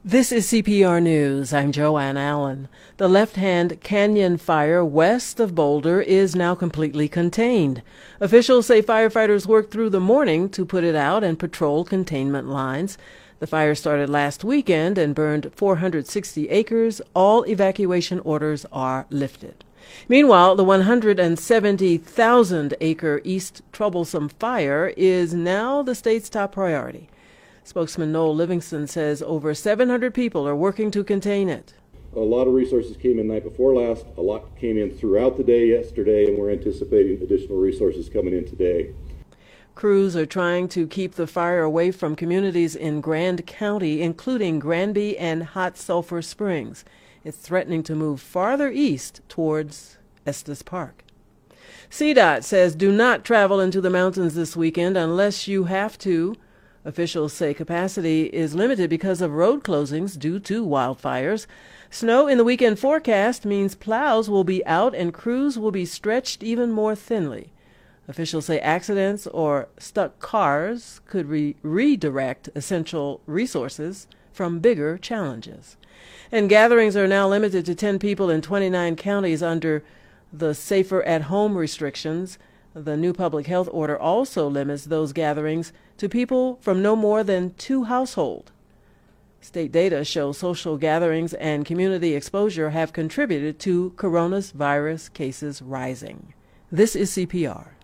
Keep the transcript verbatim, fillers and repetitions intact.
This is C P R News. I'm Joanne Allen. The Left Hand Canyon fire west of Boulder is now completely contained. Officials say firefighters worked through the morning to put it out and patrol containment lines. The fire started last weekend and burned four hundred sixty acres. All evacuation orders are lifted. Meanwhile, the one hundred seventy thousand acre East Troublesome fire is now the state's top priority. Spokesman Noel Livingston says over seven hundred people are working to contain it. A lot of resources came in night before last. A lot came in throughout the day yesterday, and we're anticipating additional resources coming in today. Crews are trying to keep the fire away from communities in Grand County, including Granby and Hot Sulphur Springs. It's threatening to move farther east towards Estes Park. C DOT says do not travel into the mountains this weekend unless you have to. Officials say capacity is limited because of road closings due to wildfires. Snow in the weekend forecast means plows will be out and crews will be stretched even more thinly. Officials say accidents or stuck cars could re- redirect essential resources from bigger challenges. And gatherings are now limited to ten people in twenty-nine counties under the Safer at Home restrictions. The new public health order also limits those gatherings to people from no more than two households. State data shows social gatherings and community exposure have contributed to coronavirus cases rising. This is C P R.